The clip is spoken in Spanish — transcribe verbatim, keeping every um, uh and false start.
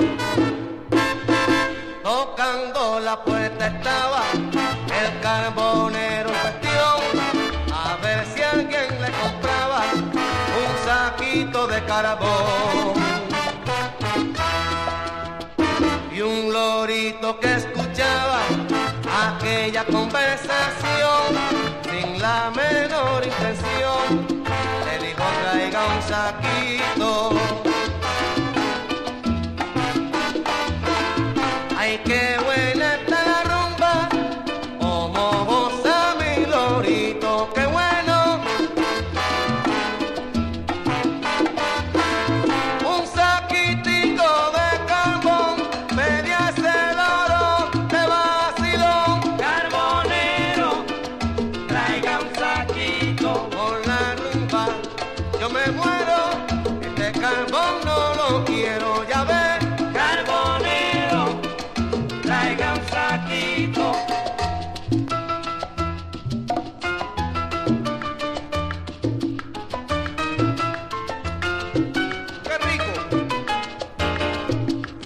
Tocando la puerta estaba el carbonero en cuestión, a ver si alguien le compraba un saquito de carbón. Y un lorito que escuchaba aquella conversación sin la menor intención le dijo: traiga un saquito